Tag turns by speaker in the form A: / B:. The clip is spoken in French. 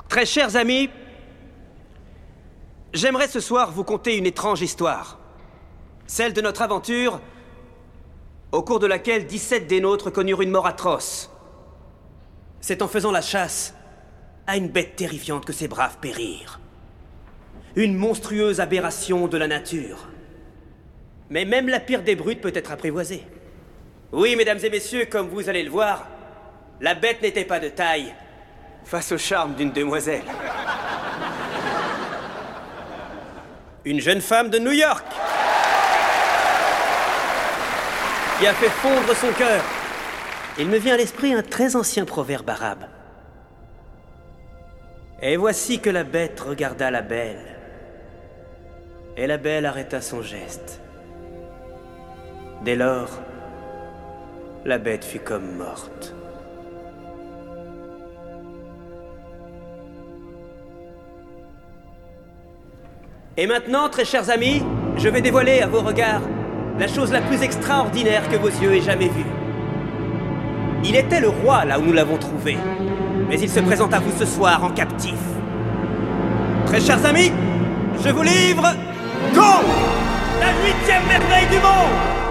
A: Très chers amis, j'aimerais ce soir vous conter une étrange histoire. Celle de notre aventure, au cours de laquelle 17 des nôtres connurent une mort atroce. C'est en faisant la chasse à une bête terrifiante que ces braves périrent. Une monstrueuse aberration de la nature. Mais même la pire des brutes peut être apprivoisée. Oui, mesdames et messieurs, comme vous allez le voir, la bête n'était pas de taille face au charme d'une demoiselle. Une jeune femme de New York qui a fait fondre son cœur. Il me vient à l'esprit un très ancien proverbe arabe. Et voici que la bête regarda la belle, et la belle arrêta son geste. Dès lors, la bête fut comme morte. Et maintenant, très chers amis, je vais dévoiler à vos regards la chose la plus extraordinaire que vos yeux aient jamais vue. Il était le roi là où nous l'avons trouvé, mais il se présente à vous ce soir en captif. Très chers amis, je vous livre Kong, la 8e merveille du monde!